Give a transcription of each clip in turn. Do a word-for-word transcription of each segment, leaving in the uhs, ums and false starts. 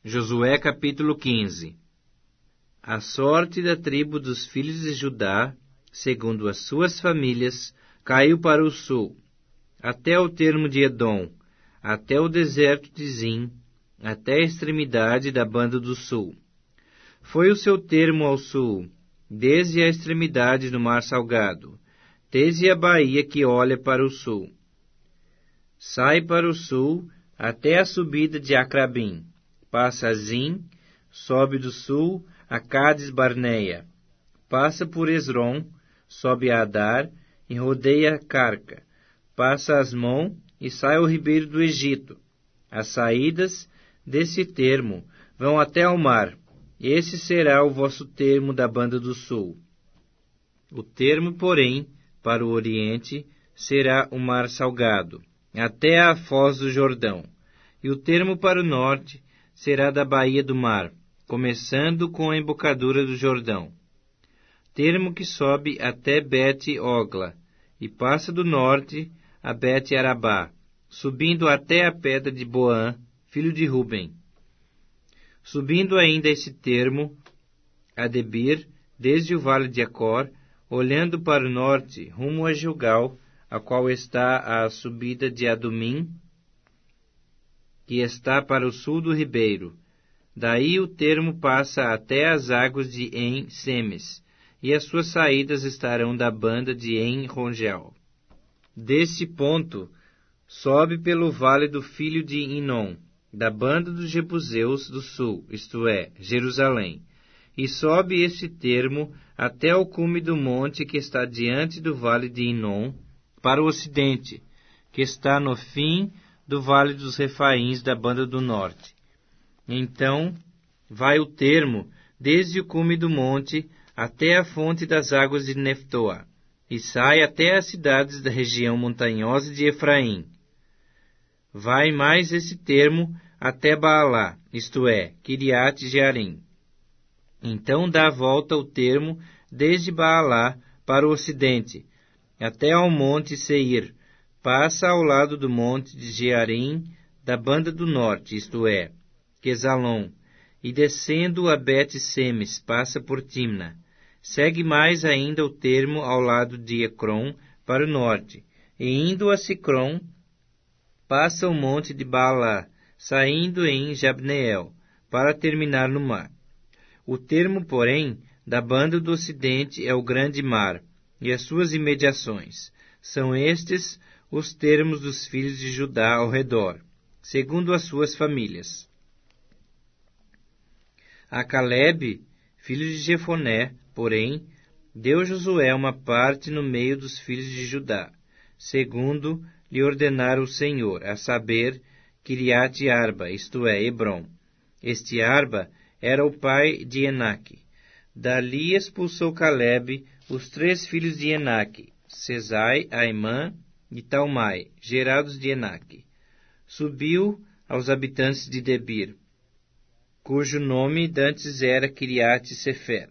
Josué capítulo quinze. A sorte da tribo dos filhos de Judá, segundo as suas famílias, caiu para o sul, até o termo de Edom, até o deserto de Zim, até a extremidade da banda do sul. Foi o seu termo ao sul, desde a extremidade do mar salgado, desde a baía que olha para o sul. Sai para o sul até a subida de Acrabim, passa a Zim, sobe do sul a Cádiz Barneia, passa por Esrom, sobe a Adar e rodeia Carca, passa Asmon e sai ao ribeiro do Egito. As saídas desse termo vão até ao mar. Esse será o vosso termo da banda do sul. O termo, porém, para o oriente, será o mar salgado, até a foz do Jordão. E o termo para o norte será da baía do mar, começando com a embocadura do Jordão. Termo que sobe até Bet-Ogla, e passa do norte a Bet-Arabá, subindo até a pedra de Boã, filho de Ruben. Subindo ainda esse termo, a Debir, desde o vale de Acor, olhando para o norte, rumo a Gilgal, a qual está a subida de Adumim, que está para o sul do ribeiro. Daí o termo passa até as águas de En-Semes, e as suas saídas estarão da banda de En-Rogel. Deste ponto, sobe pelo vale do filho de Inom, da banda dos Jebuseus do sul, isto é, Jerusalém, e sobe este termo até o cume do monte que está diante do vale de Inom, para o ocidente, que está no fim do vale dos Refaíns da banda do norte. Então vai o termo desde o cume do monte até a fonte das águas de Neftoa, e sai até as cidades da região montanhosa de Efraim. Vai mais esse termo até Baalá, isto é, Kiriat Jearim. Então dá a volta o termo desde Baalá para o ocidente, até ao monte Seir, passa ao lado do monte de Jearim, da banda do norte, isto é, Quesalon, e descendo a Bet-Semes, passa por Timna. Segue mais ainda o termo ao lado de Ecrom, para o norte, e indo a Sicrom, passa o monte de Baalá, saindo em Jabneel, para terminar no mar. O termo, porém, da banda do ocidente é o grande mar, e as suas imediações. São estes os termos dos filhos de Judá ao redor, segundo as suas famílias. A Calebe, filho de Jefoné, porém, deu Josué uma parte no meio dos filhos de Judá, segundo lhe ordenara o Senhor, a saber, Kiriat Arba, isto é, Hebrom. Este Arba era o pai de Enaque. Dali expulsou Calebe os três filhos de Enaque, Sesai, Aimã e Talmai, gerados de Enaque. Subiu aos habitantes de Debir, cujo nome dantes era Kiriat Sefer.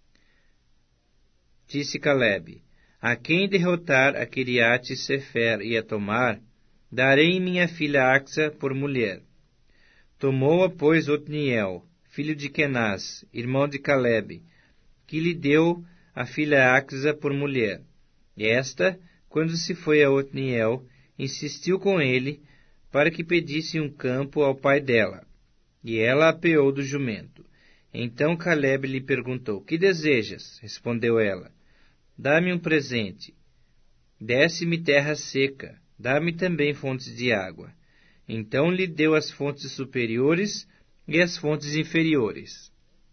Disse Calebe: a quem derrotar a Kiriat Sefer e a tomar, darei minha filha Axa por mulher. Tomou-a, pois, Otniel, filho de Kenaz, irmão de Calebe, que lhe deu a filha Axa por mulher. Esta, quando se foi a Otniel, insistiu com ele para que pedisse um campo ao pai dela, e ela apeou do jumento. Então Calebe lhe perguntou: que desejas? Respondeu ela: dá-me um presente. Desce-me terra seca, dá-me também fontes de água. Então lhe deu as fontes superiores e as fontes inferiores.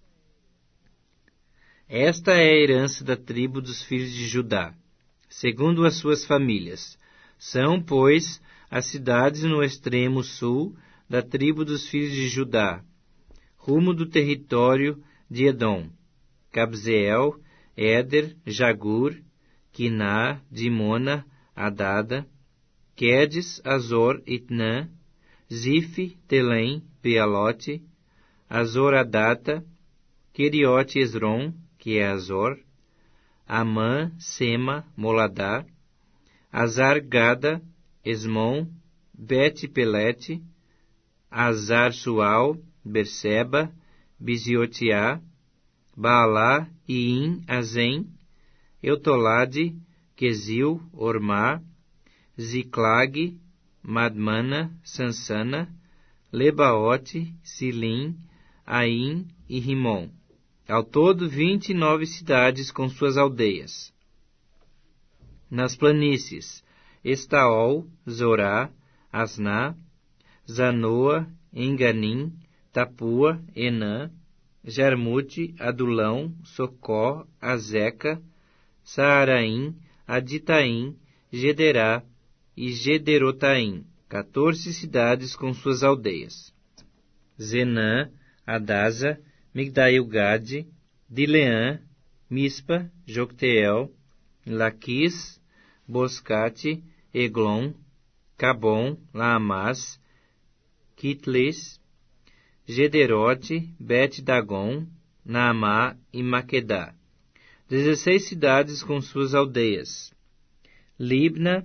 Esta é a herança da tribo dos filhos de Judá, segundo as suas famílias. São, pois, as cidades no extremo sul da tribo dos filhos de Judá, rumo do território de Edom: Cabzeel, Éder, Jagur, Quiná, Dimona, Adada, Quedes, Azor, Itnã, Zife, Telém, Bealote, Azor Adata, Queriote Esrom, que é Azor, Amã, Sema, Moladá, Azar Gada, Esmon, Bet-Pelete, Azar Sual, Berseba, Biziotiá, Baalá, Iim, Azem, Eutolade, Quesil, Ormá, Ziclag, Madmana, Sansana, Lebaote, Silim, Aim e Rimon. Ao todo, vinte e nove cidades com suas aldeias. Nas planícies, Estaol, Zorá, Asná, Zanoa, Enganim, Tapua, Enã, Jarmute, Adulão, Socó, Azeca, Saaraim, Aditaim, Gederá e Gederotaim, quatorze cidades com suas aldeias. Zenã, Adasa, Migdail-Gade, Dileã, Mispa, Jocteel, Laquis, Boscate, Eglon, Cabom, Laamás, Kitles, Gederote, Bet-Dagon, Naamá e Maquedá. Dezesseis cidades com suas aldeias. Libna,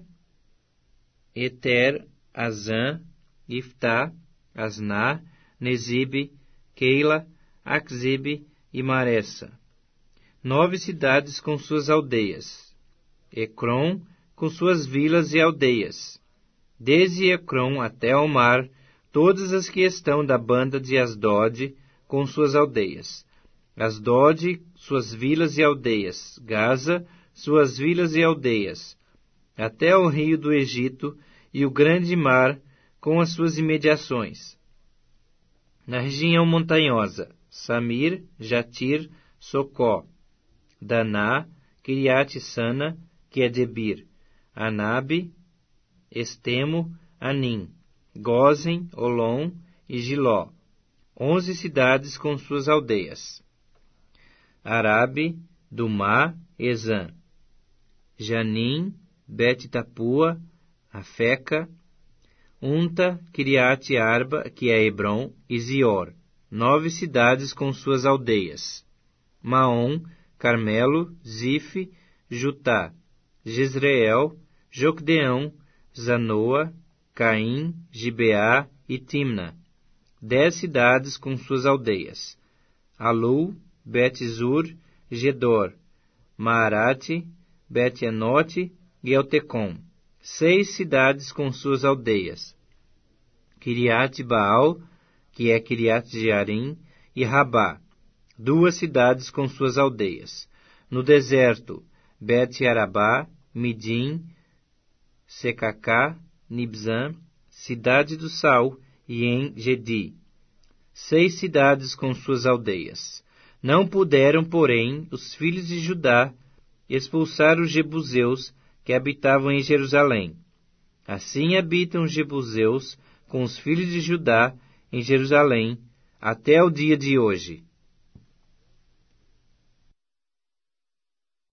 Eter, Azã, Iftá, Asná, Nezibe, Keila, Axibe e Maressa. Nove cidades com suas aldeias. Ecrom, com suas vilas e aldeias. Desde Ecrom até ao mar, todas as que estão da banda de Asdod, com suas aldeias. Asdod, suas vilas e aldeias. Gaza, suas vilas e aldeias. Até o rio do Egito e o grande mar, com as suas imediações. Na região montanhosa, Samir, Jatir, Socó, Daná, Kiriat-Sana, que é Debir, Anabe, Estemo, Anim, Gozen, Olom e Giló, onze cidades com suas aldeias. Arabe, Dumá, Ezã, Janim, Bet-Tapua, Afeca, Unta, Kiriat-Arba, que é Hebron, e Zior, nove cidades com suas aldeias. Maom, Carmelo, Zif, Jutá, Jezreel, Jocdeão, Zanoa, Caim, Gibeá e Timna, dez cidades com suas aldeias. Alu, Bet-Zur, Gedor, Maarate, Bet-Enote e Eltecom, seis cidades com suas aldeias. Kiriat-Baal, que é Kiriat-Jearim, e Rabá, duas cidades com suas aldeias. No deserto, Bet-Arabá, Midim, Secacá, Nibzã, cidade do Sal, e En-Gedi, seis cidades com suas aldeias. Não puderam, porém, os filhos de Judá expulsar os jebuseus que habitavam em Jerusalém. Assim habitam os jebuseus com os filhos de Judá em Jerusalém até o dia de hoje.